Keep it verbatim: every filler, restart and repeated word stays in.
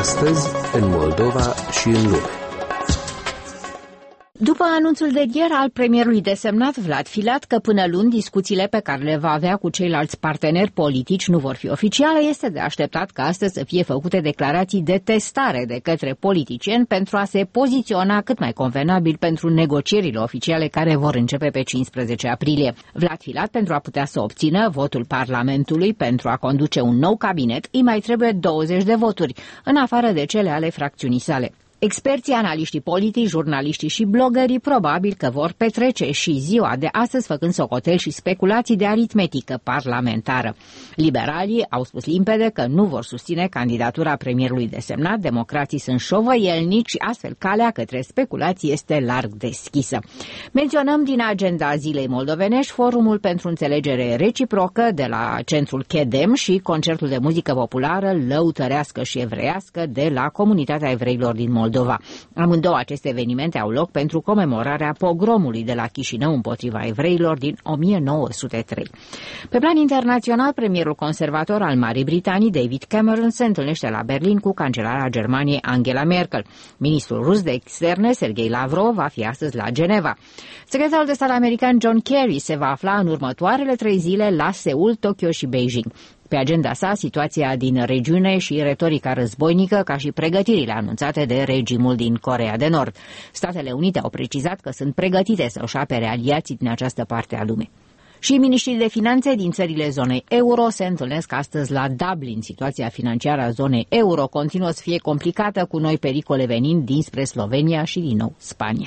Astăzi, în Moldova și în lume. După anunțul de ieri al premierului desemnat Vlad Filat că până luni discuțiile pe care le va avea cu ceilalți parteneri politici nu vor fi oficiale, este de așteptat ca astăzi să fie făcute declarații de testare de către politicieni pentru a se poziționa cât mai convenabil pentru negocierile oficiale care vor începe pe cincisprezece aprilie. Vlad Filat, pentru a putea să obțină votul Parlamentului pentru a conduce un nou cabinet, îi mai trebuie douăzeci de voturi, în afară de cele ale fracțiunii sale. Experții, analiștii politici, jurnaliștii și blogării probabil că vor petrece și ziua de astăzi făcând socoteli și speculații de aritmetică parlamentară. Liberalii au spus limpede că nu vor susține candidatura premierului desemnat, democrații sunt șovăielnici și astfel calea către speculații este larg deschisă. Menționăm din agenda zilei moldovenești forumul pentru înțelegere reciprocă de la centrul Chedem și concertul de muzică populară lăutărească și evreiască de la comunitatea evreilor din Moldova. Moldova. Amândouă aceste evenimente au loc pentru comemorarea pogromului de la Chișinău împotriva evreilor din o mie nouă sute trei. Pe plan internațional, premierul conservator al Marii Britanii, David Cameron, se întâlnește la Berlin cu cancelara Germaniei Angela Merkel. Ministrul rus de externe, Sergei Lavrov, va fi astăzi la Geneva. Secretarul de stat american John Kerry se va afla în următoarele trei zile la Seul, Tokyo și Beijing. Pe agenda sa, situația din regiune și retorica războinică, ca și pregătirile anunțate de regimul din Coreea de Nord. Statele Unite au precizat că sunt pregătite să își apere aliații din această parte a lumii. Și miniștrii de finanțe din țările zonei euro se întâlnesc astăzi la Dublin. Situația financiară a zonei euro continuă să fie complicată, cu noi pericole venind dinspre Slovenia și din nou Spania.